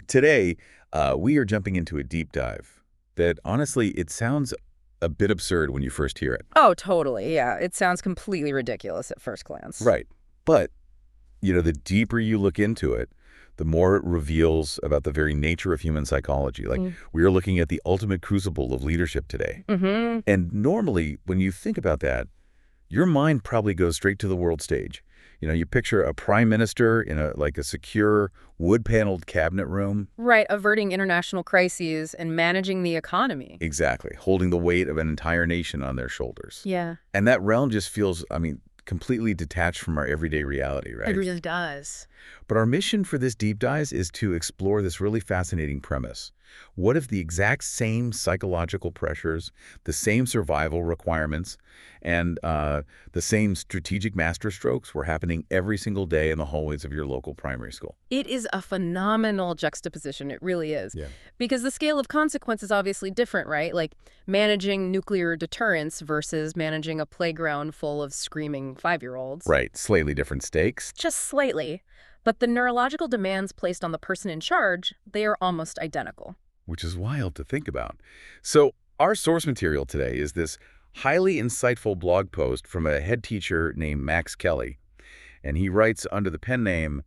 Today, we are jumping into a deep dive that, honestly, it sounds a bit absurd when you first hear it. Oh, totally. Yeah. It sounds completely ridiculous at first glance. Right. But, the deeper you look into it, the more it reveals about the very nature of human psychology. Like, we are looking at the ultimate crucible of leadership today. Mm-hmm. And normally, when you think about that, your mind probably goes straight to the world stage. You picture a prime minister in a secure, wood-paneled cabinet room. Right. Averting international crises and managing the economy. Exactly. Holding the weight of an entire nation on their shoulders. Yeah. And that realm just feels, completely detached from our everyday reality, right? It really does. But our mission for this deep dive is to explore this really fascinating premise. What if the exact same psychological pressures, the same survival requirements, and the same strategic masterstrokes were happening every single day in the hallways of your local primary school? It is a phenomenal juxtaposition. It really is. Yeah. Because the scale of consequence is obviously different, right? Like managing nuclear deterrence versus managing a playground full of screaming 5-year-olds. Right. Slightly different stakes. Just slightly. But the neurological demands placed on the person in charge, they are almost identical. Which is wild to think about. So our source material today is this highly insightful blog post from a head teacher named Max Kelly. And he writes under the pen name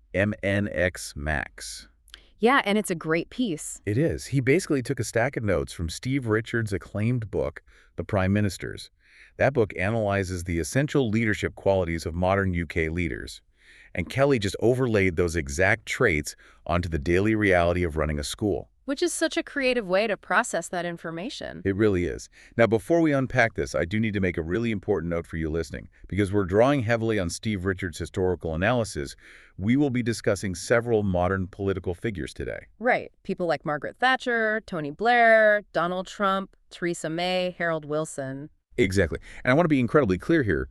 MNX Max. Yeah, and it's a great piece. It is. He basically took a stack of notes from Steve Richards' acclaimed book, The Prime Ministers. That book analyzes the essential leadership qualities of modern UK leaders. And Kelly just overlaid those exact traits onto the daily reality of running a school. Which is such a creative way to process that information. It really is. Now, before we unpack this, I do need to make a really important note for you listening. Because we're drawing heavily on Steve Richards' historical analysis, we will be discussing several modern political figures today. Right. People like Margaret Thatcher, Tony Blair, Donald Trump, Theresa May, Harold Wilson. Exactly. And I want to be incredibly clear here.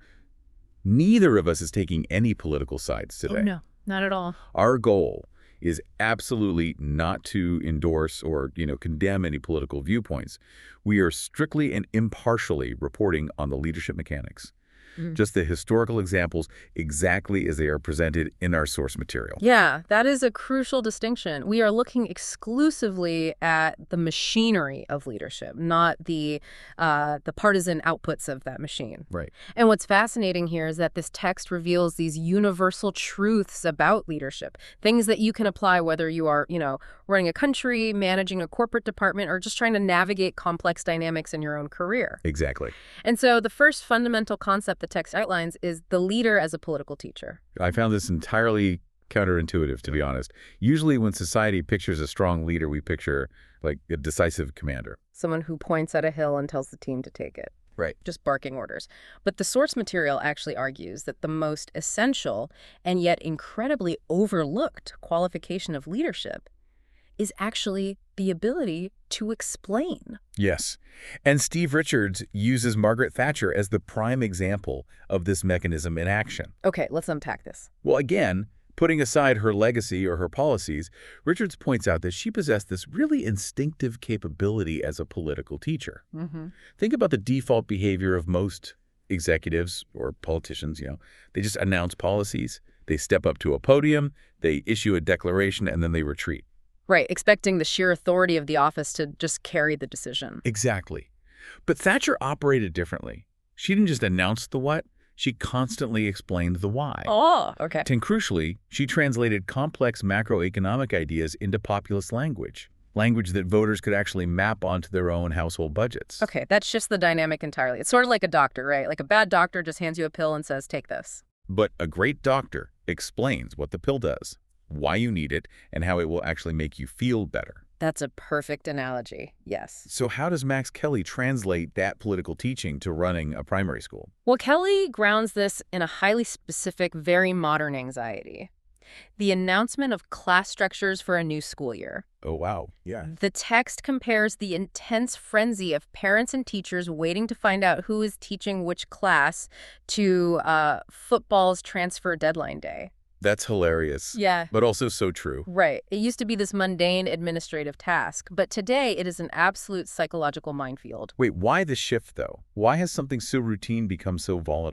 Neither of us is taking any political sides today. Oh, no, not at all. Our goal is absolutely not to endorse or, condemn any political viewpoints. We are strictly and impartially reporting on the leadership mechanics. Just the historical examples exactly as they are presented in our source material. Yeah, that is a crucial distinction. We are looking exclusively at the machinery of leadership, not the partisan outputs of that machine. Right. And what's fascinating here is that this text reveals these universal truths about leadership, things that you can apply whether you are, running a country, managing a corporate department, or just trying to navigate complex dynamics in your own career. Exactly. And so the first fundamental concept the text outlines is the leader as a political teacher. I found this entirely counterintuitive, to be honest. Usually when society pictures a strong leader, we picture like a decisive commander. Someone who points at a hill and tells the team to take it. Right. Just barking orders. But the source material actually argues that the most essential and yet incredibly overlooked qualification of leadership is actually the ability to explain. Yes. And Steve Richards uses Margaret Thatcher as the prime example of this mechanism in action. Okay, let's unpack this. Well, again, putting aside her legacy or her policies, Richards points out that she possessed this really instinctive capability as a political teacher. Think about the default behavior of most executives or politicians, They just announce policies, they step up to a podium, they issue a declaration, and then they retreat. Right, expecting the sheer authority of the office to just carry the decision. Exactly. But Thatcher operated differently. She didn't just announce the what, she constantly explained the why. Oh, okay. And crucially, she translated complex macroeconomic ideas into populist language that voters could actually map onto their own household budgets. Okay, that shifts the dynamic entirely. It's sort of like a doctor, right? Like a bad doctor just hands you a pill and says, take this. But a great doctor explains what the pill does, why you need it, and how it will actually make you feel better. That's a perfect analogy, yes. So how does Max Kelly translate that political teaching to running a primary school? Well, Kelly grounds this in a highly specific, very modern anxiety. The announcement of class structures for a new school year. Oh, wow. Yeah. The text compares the intense frenzy of parents and teachers waiting to find out who is teaching which class to football's transfer deadline day. That's hilarious. Yeah. But also so true. Right. It used to be this mundane administrative task, but today it is an absolute psychological minefield. Wait, why the shift, though? Why has something so routine become so volatile?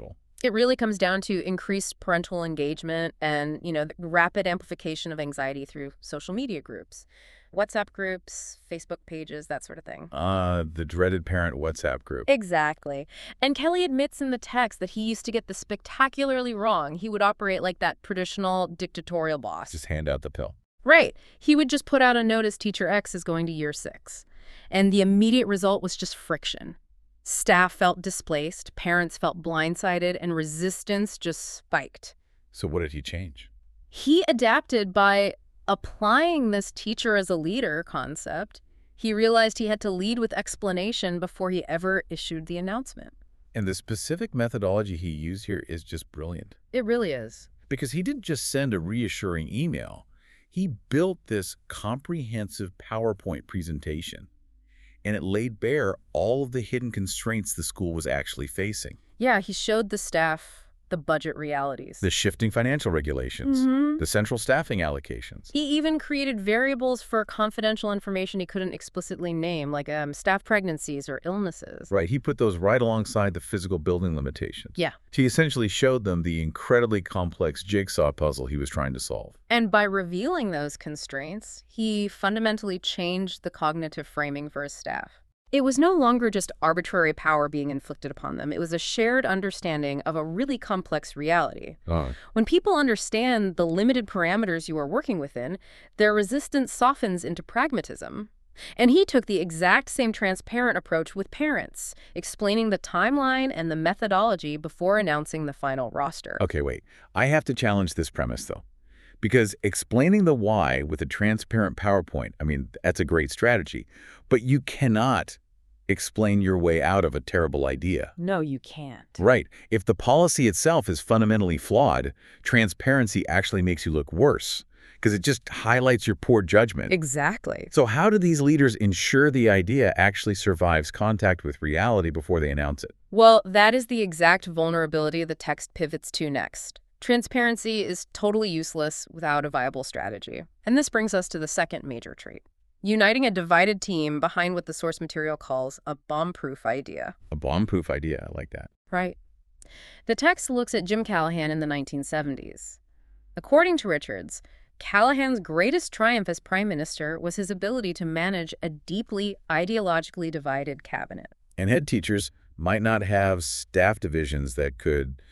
It really comes down to increased parental engagement and, the rapid amplification of anxiety through social media groups, WhatsApp groups, Facebook pages, that sort of thing. The dreaded parent WhatsApp group. Exactly. And Kelly admits in the text that he used to get this spectacularly wrong. He would operate like that traditional dictatorial boss. Just hand out the pill. Right. He would just put out a notice teacher X is going to year 6. And the immediate result was just friction. Staff felt displaced, parents felt blindsided, and resistance just spiked. So what did he change? He adapted by applying this teacher as a leader concept. He realized he had to lead with explanation before he ever issued the announcement. And the specific methodology he used here is just brilliant. It really is. Because he didn't just send a reassuring email. He built this comprehensive PowerPoint presentation, and it laid bare all of the hidden constraints the school was actually facing. Yeah, he showed the staff the budget realities. The shifting financial regulations, the central staffing allocations. He even created variables for confidential information he couldn't explicitly name, like staff pregnancies or illnesses. Right, he put those right alongside the physical building limitations. Yeah. He essentially showed them the incredibly complex jigsaw puzzle he was trying to solve. And by revealing those constraints, he fundamentally changed the cognitive framing for his staff. It was no longer just arbitrary power being inflicted upon them. It was a shared understanding of a really complex reality. When people understand the limited parameters you are working within, their resistance softens into pragmatism. And he took the exact same transparent approach with parents, explaining the timeline and the methodology before announcing the final roster. Okay, wait. I have to challenge this premise, though. Because explaining the why with a transparent PowerPoint, that's a great strategy. But you cannot explain your way out of a terrible idea. No, you can't. Right. If the policy itself is fundamentally flawed, transparency actually makes you look worse because it just highlights your poor judgment. Exactly. So how do these leaders ensure the idea actually survives contact with reality before they announce it? Well, that is the exact vulnerability the text pivots to next. Transparency is totally useless without a viable strategy. And this brings us to the second major trait. Uniting a divided team behind what the source material calls a bomb-proof idea. A bomb-proof idea, I like that. Right. The text looks at Jim Callahan in the 1970s. According to Richards, Callahan's greatest triumph as prime minister was his ability to manage a deeply ideologically divided cabinet. And head teachers might not have staff divisions that could,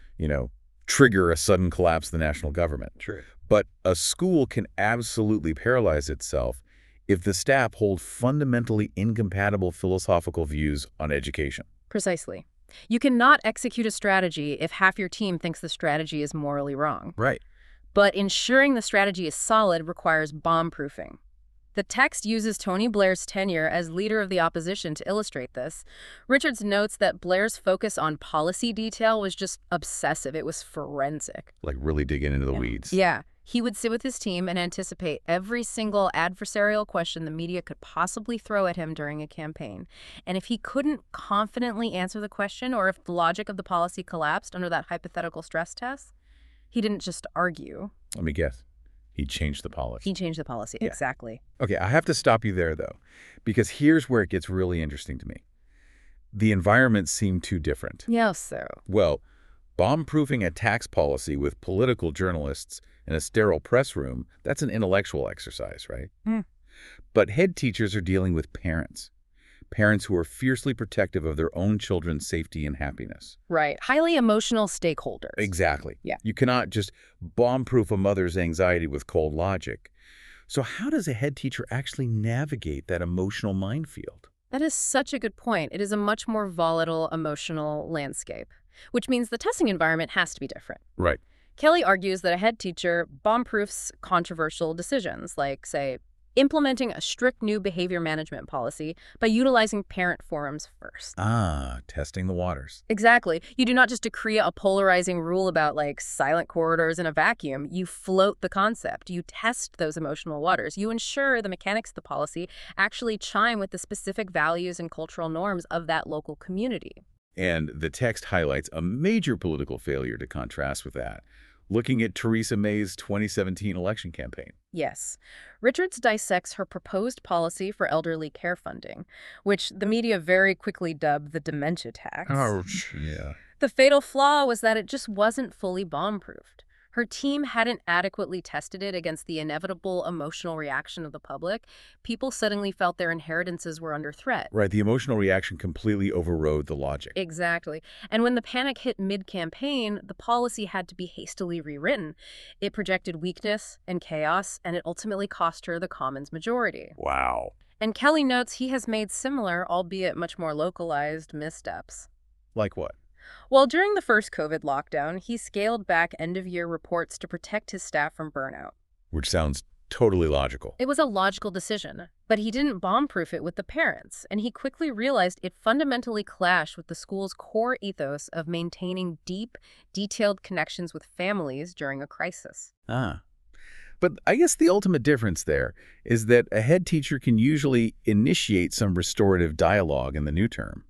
trigger a sudden collapse of the national government. True. But a school can absolutely paralyze itself if the staff hold fundamentally incompatible philosophical views on education. Precisely. You cannot execute a strategy if half your team thinks the strategy is morally wrong. Right. But ensuring the strategy is solid requires bomb-proofing. The text uses Tony Blair's tenure as leader of the opposition to illustrate this. Richards notes that Blair's focus on policy detail was just obsessive. It was forensic. Like really digging into the weeds. Yeah. He would sit with his team and anticipate every single adversarial question the media could possibly throw at him during a campaign. And if he couldn't confidently answer the question, or if the logic of the policy collapsed under that hypothetical stress test, he didn't just argue. Let me guess. He changed the policy. He changed the policy. Yeah. Exactly. Okay, I have to stop you there, though, because here's where it gets really interesting to me. The environments seem too different. Yes, sir. Well, bomb-proofing a tax policy with political journalists in a sterile press room, that's an intellectual exercise, right? But head teachers are dealing with parents who are fiercely protective of their own children's safety and happiness. Right. Highly emotional stakeholders. Exactly. Yeah. You cannot just bomb-proof a mother's anxiety with cold logic. So how does a head teacher actually navigate that emotional minefield? That is such a good point. It is a much more volatile emotional landscape, which means the testing environment has to be different. Right. Kelly argues that a head teacher bomb-proofs controversial decisions, like, say, implementing a strict new behavior management policy by utilizing parent forums first. Testing the waters. Exactly. You do not just decree a polarizing rule about, like, silent corridors in a vacuum. You float the concept. You test those emotional waters. You ensure the mechanics of the policy actually chime with the specific values and cultural norms of that local community. And the text highlights a major political failure to contrast with that, looking at Theresa May's 2017 election campaign. Yes. Richards dissects her proposed policy for elderly care funding, which the media very quickly dubbed the dementia tax. Ouch. Yeah. The fatal flaw was that it just wasn't fully bomb-proofed. Her team hadn't adequately tested it against the inevitable emotional reaction of the public. People suddenly felt their inheritances were under threat. Right, the emotional reaction completely overrode the logic. Exactly. And when the panic hit mid-campaign, the policy had to be hastily rewritten. It projected weakness and chaos, and it ultimately cost her the Commons majority. Wow. And Kelly notes he has made similar, albeit much more localized, missteps. Like what? Well, during the first COVID lockdown, he scaled back end-of-year reports to protect his staff from burnout. Which sounds totally logical. It was a logical decision, but he didn't bomb-proof it with the parents, and he quickly realized it fundamentally clashed with the school's core ethos of maintaining deep, detailed connections with families during a crisis. But I guess the ultimate difference there is that a head teacher can usually initiate some restorative dialogue in the new term.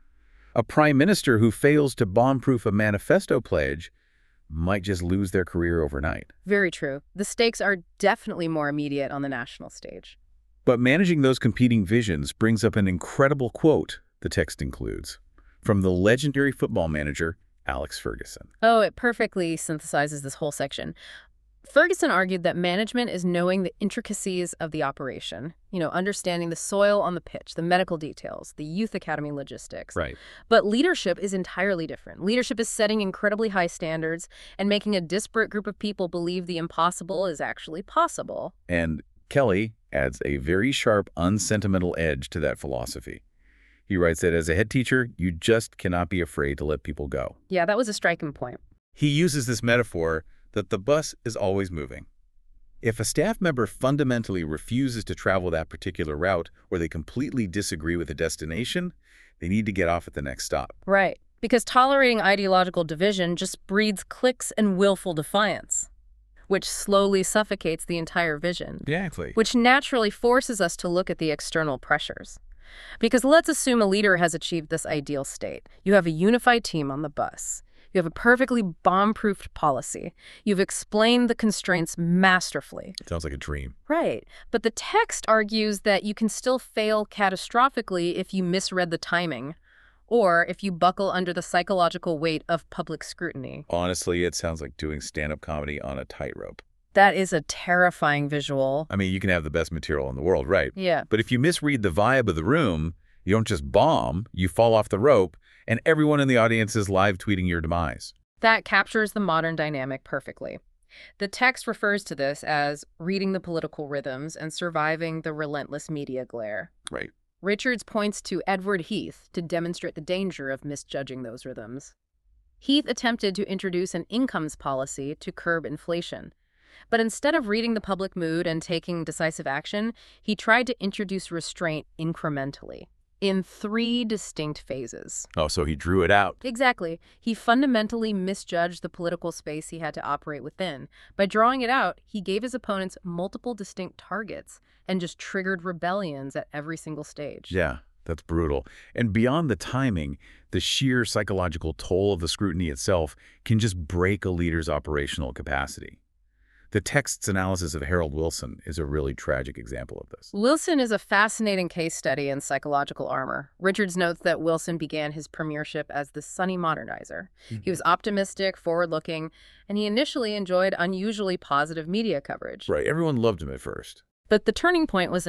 A prime minister who fails to bomb-proof a manifesto pledge might just lose their career overnight. Very true. The stakes are definitely more immediate on the national stage. But managing those competing visions brings up an incredible quote the text includes from the legendary football manager, Alex Ferguson. Oh, it perfectly synthesizes this whole section. Ferguson argued that management is knowing the intricacies of the operation, understanding the soil on the pitch, the medical details, the youth academy logistics. Right. But leadership is entirely different. Leadership is setting incredibly high standards and making a disparate group of people believe the impossible is actually possible. And Kelly adds a very sharp, unsentimental edge to that philosophy. He writes that as a head teacher, you just cannot be afraid to let people go. Yeah, that was a striking point. He uses this metaphor that the bus is always moving. If a staff member fundamentally refuses to travel that particular route or they completely disagree with the destination, they need to get off at the next stop. Right, because tolerating ideological division just breeds cliques and willful defiance, which slowly suffocates the entire vision. Exactly. Which naturally forces us to look at the external pressures. Because let's assume a leader has achieved this ideal state. You have a unified team on the bus. You have a perfectly bomb-proofed policy. You've explained the constraints masterfully. Sounds like a dream. Right. But the text argues that you can still fail catastrophically if you misread the timing, or if you buckle under the psychological weight of public scrutiny. Honestly, it sounds like doing stand-up comedy on a tightrope. That is a terrifying visual. I mean, you can have the best material in the world, right? Yeah. But if you misread the vibe of the room, you don't just bomb, you fall off the rope, and everyone in the audience is live tweeting your demise. That captures the modern dynamic perfectly. The text refers to this as reading the political rhythms and surviving the relentless media glare. Right. Richards points to Edward Heath to demonstrate the danger of misjudging those rhythms. Heath attempted to introduce an incomes policy to curb inflation. But instead of reading the public mood and taking decisive action, he tried to introduce restraint incrementally, in 3 distinct phases. Oh, so he drew it out. Exactly. He fundamentally misjudged the political space he had to operate within. By drawing it out, he gave his opponents multiple distinct targets and just triggered rebellions at every single stage. Yeah, that's brutal. And beyond the timing, the sheer psychological toll of the scrutiny itself can just break a leader's operational capacity. The text's analysis of Harold Wilson is a really tragic example of this. Wilson is a fascinating case study in psychological armor. Richards notes that Wilson began his premiership as the sunny modernizer. He was optimistic, forward-looking, and he initially enjoyed unusually positive media coverage. Right, everyone loved him at first. But the turning point was the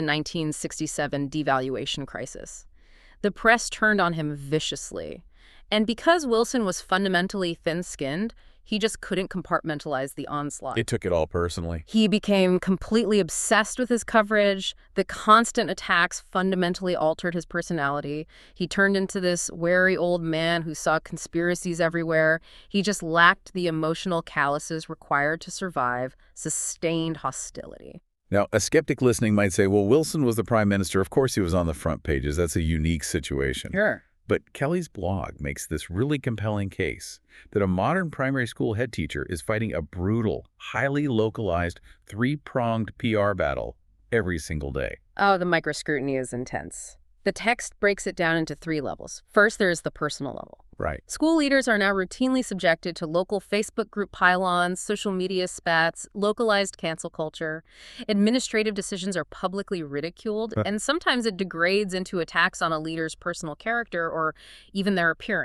1967 devaluation crisis. The press turned on him viciously. And because Wilson was fundamentally thin-skinned, he just couldn't compartmentalize the onslaught. It took it all personally. He became completely obsessed with his coverage. The constant attacks fundamentally altered his personality. He turned into this wary old man who saw conspiracies everywhere. He just lacked the emotional calluses required to survive sustained hostility. Now, a skeptic listening might say, well, Wilson was the prime minister. Of course he was on the front pages. That's a unique situation. Sure. But Kelly's blog makes this really compelling case that a modern primary school head teacher is fighting a brutal, highly localized, 3-pronged PR battle every single day. Oh, the microscrutiny is intense. The text breaks it down into 3 levels. First, there's the personal level. Right. School leaders are now routinely subjected to local Facebook group pile-ons, social media spats, localized cancel culture. Administrative decisions are publicly ridiculed, and sometimes it degrades into attacks on a leader's personal character or even their appearance.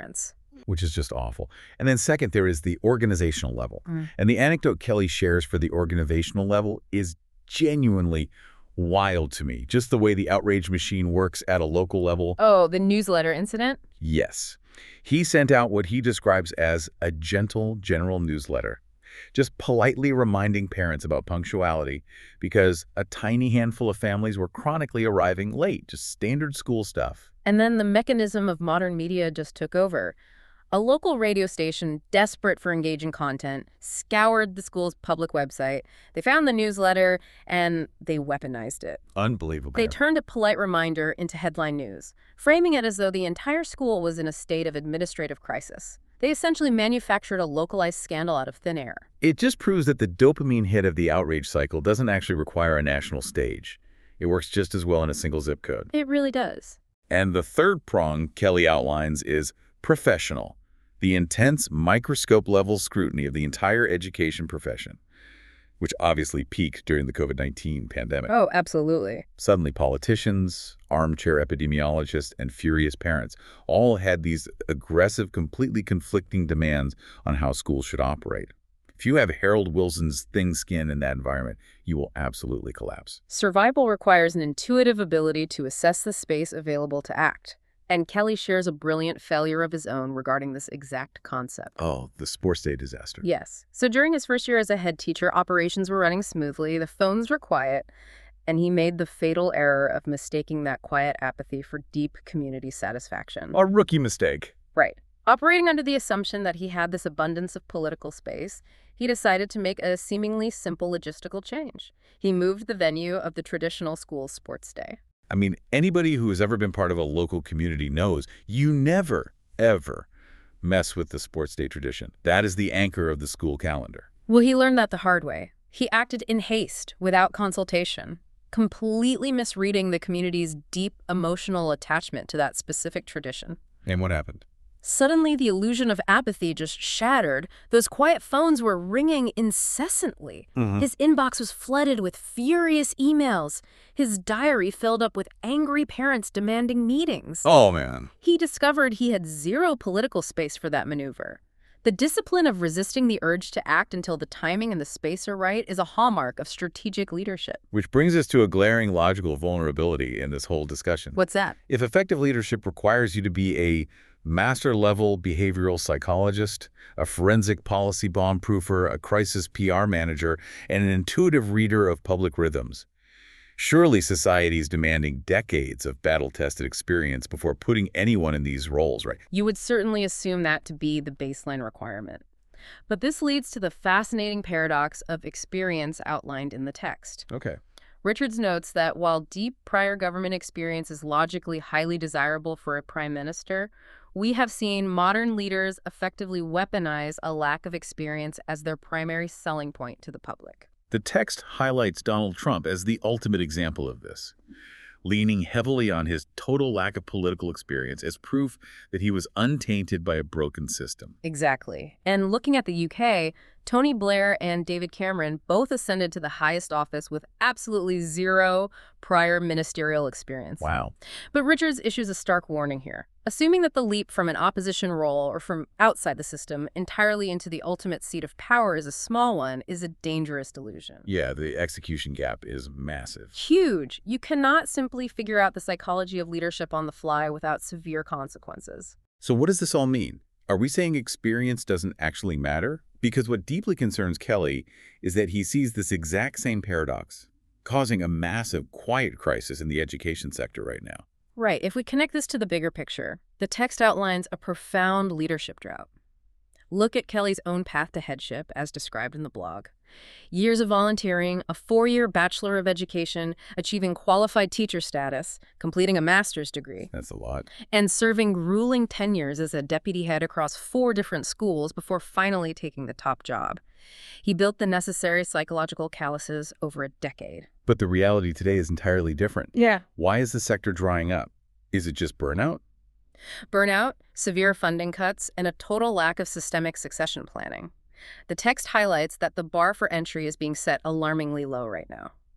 which is just awful. And then second, there is the organizational level. And the anecdote Kelly shares for the organizational level is genuinely wild to me. Just the way the outrage machine works at a local level. Oh, the newsletter incident? Yes. He sent out what he describes as a gentle general newsletter, just politely reminding parents about punctuality because a tiny handful of families were chronically arriving late, just standard school stuff. And then the mechanism of modern media just took over. A local radio station, desperate for engaging content, scoured the school's public website. They found the newsletter, and they weaponized it. Unbelievable. They turned a polite reminder into headline news, framing it as though the entire school was in a state of administrative crisis. They essentially manufactured a localized scandal out of thin air. It just proves that the dopamine hit of the outrage cycle doesn't actually require a national stage. It works just as well in a single zip code. It really does. And the third prong Kelly outlines is professional. The intense microscope-level scrutiny of the entire education profession, which obviously peaked during the COVID-19 pandemic. Oh, absolutely. Suddenly politicians, armchair epidemiologists, and furious parents all had these aggressive, completely conflicting demands on how schools should operate. If you have Harold Wilson's thin skin in that environment, you will absolutely collapse. Survival requires an intuitive ability to assess the space available to act. And Kelly shares a brilliant failure of his own regarding this exact concept. Oh, the sports day disaster. Yes. So during his first year as a head teacher, operations were running smoothly, the phones were quiet, and he made the fatal error of mistaking that quiet apathy for deep community satisfaction. A rookie mistake. Right. Operating under the assumption that he had this abundance of political space, he decided to make a seemingly simple logistical change. He moved the venue of the traditional school's sports day. I mean, anybody who has ever been part of a local community knows you never, ever mess with the sports day tradition. That is the anchor of the school calendar. Well, he learned that the hard way. He acted in haste, without consultation, completely misreading the community's deep emotional attachment to that specific tradition. And what happened? Suddenly, the illusion of apathy just shattered. Those quiet phones were ringing incessantly. His inbox was flooded with furious emails. His diary filled up with angry parents demanding meetings. Oh, man. He discovered he had zero political space for that maneuver. The discipline of resisting the urge to act until the timing and the space are right is a hallmark of strategic leadership. Which brings us to a glaring logical vulnerability in this whole discussion. What's that? If effective leadership requires you to be a master-level behavioral psychologist, a forensic policy bomb-proofer, a crisis PR manager, and an intuitive reader of public rhythms, surely society is demanding decades of battle-tested experience before putting anyone in these roles, right? You would certainly assume that to be the baseline requirement. But this leads to the fascinating paradox of experience outlined in the text. Okay. Richards notes that while deep prior government experience is logically highly desirable for a prime minister, we have seen modern leaders effectively weaponize a lack of experience as their primary selling point to the public. The text highlights Donald Trump as the ultimate example of this, leaning heavily on his total lack of political experience as proof that he was untainted by a broken system. Exactly. And looking at the UK, Tony Blair and David Cameron both ascended to the highest office with absolutely zero prior ministerial experience. Wow. But Richards issues a stark warning here. Assuming that the leap from an opposition role or from outside the system entirely into the ultimate seat of power is a small one is a dangerous delusion. Yeah, the execution gap is massive. Huge. You cannot simply figure out the psychology of leadership on the fly without severe consequences. So what does this all mean? Are we saying experience doesn't actually matter? Because what deeply concerns Kelly is that he sees this exact same paradox, causing a massive quiet crisis in the education sector right now. Right. If we connect this to the bigger picture, the text outlines a profound leadership drought. Look at Kelly's own path to headship, as described in the blog. Years of volunteering, a 4-year Bachelor of Education, achieving qualified teacher status, completing a master's degree. That's a lot. And serving grueling tenures as a deputy head across 4 different schools before finally taking the top job. He built the necessary psychological calluses over a decade. But the reality today is entirely different. Yeah. Why is the sector drying up? Is it just burnout? Burnout, severe funding cuts, and a total lack of systemic succession planning. The text highlights that the bar for entry is being set alarmingly low right now.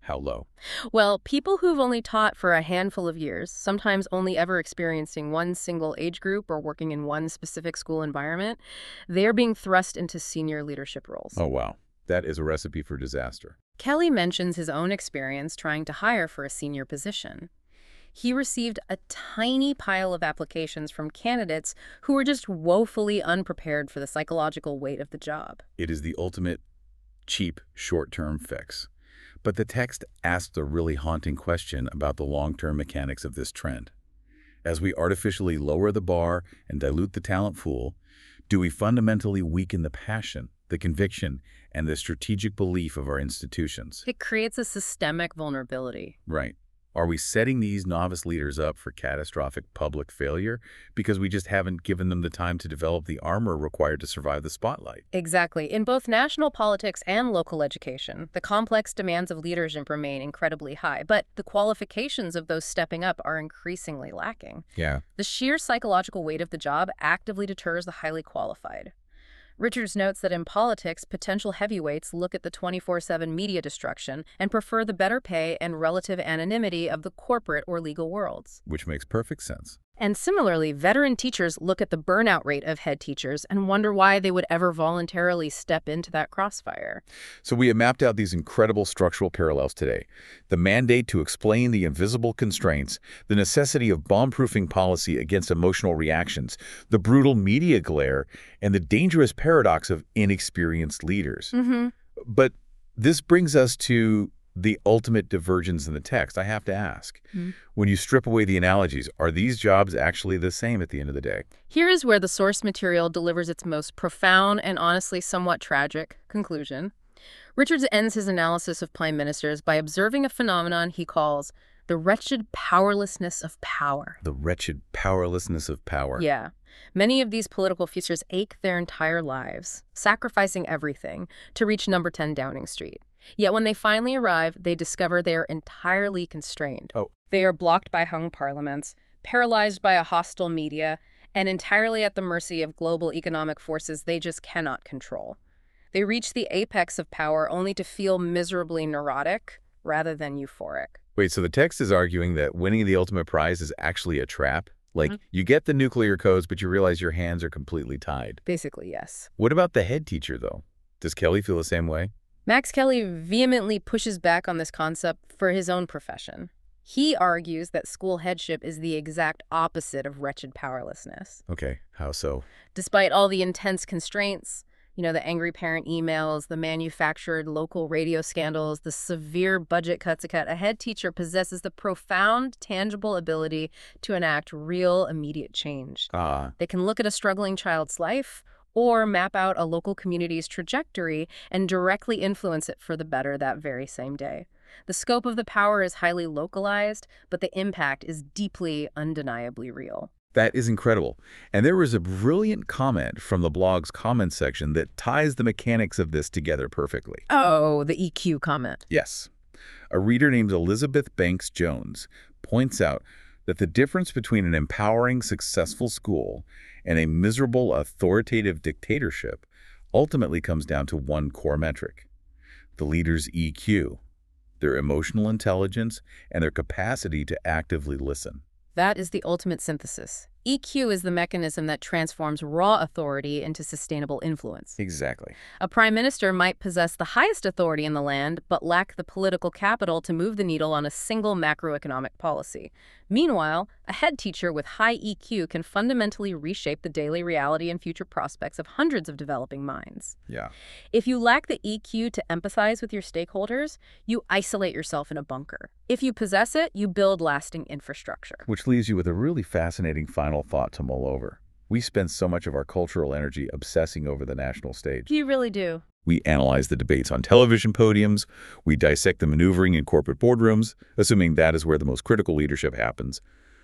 How low? Well, people who've only taught for a handful of years, sometimes only ever experiencing one single age group or working in one specific school environment, they're being thrust into senior leadership roles. Oh, wow. That is a recipe for disaster. Kelly mentions his own experience trying to hire for a senior position. He received a tiny pile of applications from candidates who were just woefully unprepared for the psychological weight of the job. It is the ultimate cheap, short-term fix. But the text asks a really haunting question about the long-term mechanics of this trend. As we artificially lower the bar and dilute the talent pool, do we fundamentally weaken the passion, the conviction, and the strategic belief of our institutions? It creates a systemic vulnerability. Right. Are we setting these novice leaders up for catastrophic public failure because we just haven't given them the time to develop the armor required to survive the spotlight? Exactly. In both national politics and local education, the complex demands of leadership remain incredibly high, but the qualifications of those stepping up are increasingly lacking. Yeah. The sheer psychological weight of the job actively deters the highly qualified. Richards notes that in politics, potential heavyweights look at the 24/7 media destruction and prefer the better pay and relative anonymity of the corporate or legal worlds. Which makes perfect sense. And similarly, veteran teachers look at the burnout rate of head teachers and wonder why they would ever voluntarily step into that crossfire. So we have mapped out these incredible structural parallels today. The mandate to explain the invisible constraints, the necessity of bomb-proofing policy against emotional reactions, the brutal media glare, and the dangerous paradox of inexperienced leaders. But this brings us to the ultimate divergence in the text. I have to ask, when you strip away the analogies, are these jobs actually the same at the end of the day? Here is where the source material delivers its most profound and honestly somewhat tragic conclusion. Richards ends his analysis of prime ministers by observing a phenomenon he calls the wretched powerlessness of power. The wretched powerlessness of power. Yeah. Many of these political figures ache their entire lives, sacrificing everything to reach number 10 Downing Street. Yet when they finally arrive, they discover they are entirely constrained. Oh. They are blocked by hung parliaments, paralyzed by a hostile media, and entirely at the mercy of global economic forces they just cannot control. They reach the apex of power only to feel miserably neurotic rather than euphoric. Wait, so the text is arguing that winning the ultimate prize is actually a trap? Like, you get the nuclear codes, but you realize your hands are completely tied. Basically, yes. What about the head teacher, though? Does Kelly feel the same way? Max Kelly vehemently pushes back on this concept for his own profession. He argues that school headship is the exact opposite of wretched powerlessness. Okay, how so? Despite all the intense constraints, the angry parent emails, the manufactured local radio scandals, the severe budget cuts, a head teacher possesses the profound, tangible ability to enact real, immediate change. They can look at a struggling child's life or map out a local community's trajectory and directly influence it for the better that very same day. The scope of the power is highly localized, but the impact is deeply, undeniably real. That is incredible. And there was a brilliant comment from the blog's comment section that ties the mechanics of this together perfectly. Oh, the EQ comment. Yes. A reader named Elizabeth Banks Jones points out that the difference between an empowering, successful school and a miserable, authoritative dictatorship ultimately comes down to one core metric: the leader's EQ, their emotional intelligence, and their capacity to actively listen. That is the ultimate synthesis. EQ is the mechanism that transforms raw authority into sustainable influence. Exactly. A prime minister might possess the highest authority in the land, but lack the political capital to move the needle on a single macroeconomic policy. Meanwhile, a head teacher with high EQ can fundamentally reshape the daily reality and future prospects of hundreds of developing minds. Yeah. If you lack the EQ to empathize with your stakeholders, you isolate yourself in a bunker. If you possess it, you build lasting infrastructure. Which leaves you with a really fascinating final thought to mull over. We spend so much of our cultural energy obsessing over the national stage. You really do. We analyze the debates on television podiums. We dissect the maneuvering in corporate boardrooms, assuming that is where the most critical leadership happens.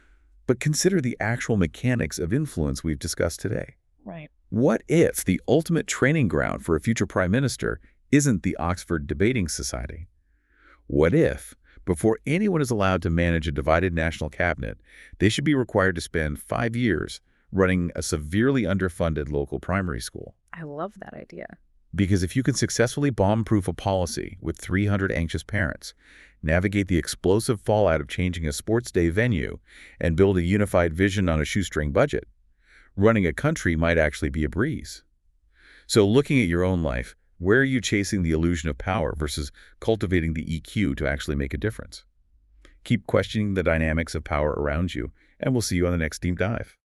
But consider the actual mechanics of influence we've discussed today. Right. What if the ultimate training ground for a future prime minister isn't the Oxford Debating Society? What if, before anyone is allowed to manage a divided national cabinet, they should be required to spend 5 years running a severely underfunded local primary school? I love that idea. Because if you can successfully bomb-proof a policy with 300 anxious parents, navigate the explosive fallout of changing a sports day venue, and build a unified vision on a shoestring budget, running a country might actually be a breeze. So looking at your own life, where are you chasing the illusion of power versus cultivating the EQ to actually make a difference? Keep questioning the dynamics of power around you, and we'll see you on the next Deep Dive.